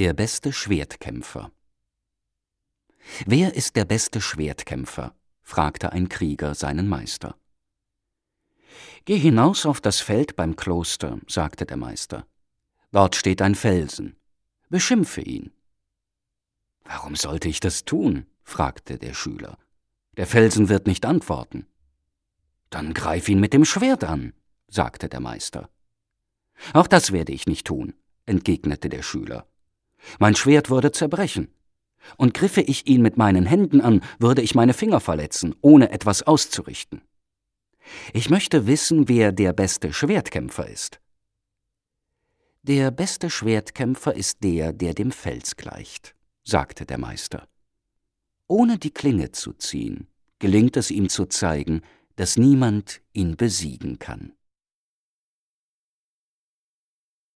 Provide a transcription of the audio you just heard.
Der beste Schwertkämpfer. »Wer ist der beste Schwertkämpfer?« fragte ein Krieger seinen Meister. »Geh hinaus auf das Feld beim Kloster«, sagte der Meister. »Dort steht ein Felsen. Beschimpfe ihn.« »Warum sollte ich das tun?« fragte der Schüler. »Der Felsen wird nicht antworten.« »Dann greif ihn mit dem Schwert an«, sagte der Meister. »Auch das werde ich nicht tun«, entgegnete der Schüler. »Mein Schwert würde zerbrechen. Und griffe ich ihn mit meinen Händen an, würde ich meine Finger verletzen, ohne etwas auszurichten. Ich möchte wissen, wer der beste Schwertkämpfer ist.« »Der beste Schwertkämpfer ist der, der dem Fels gleicht«, sagte der Meister. Ohne die Klinge zu ziehen, gelingt es ihm zu zeigen, dass niemand ihn besiegen kann.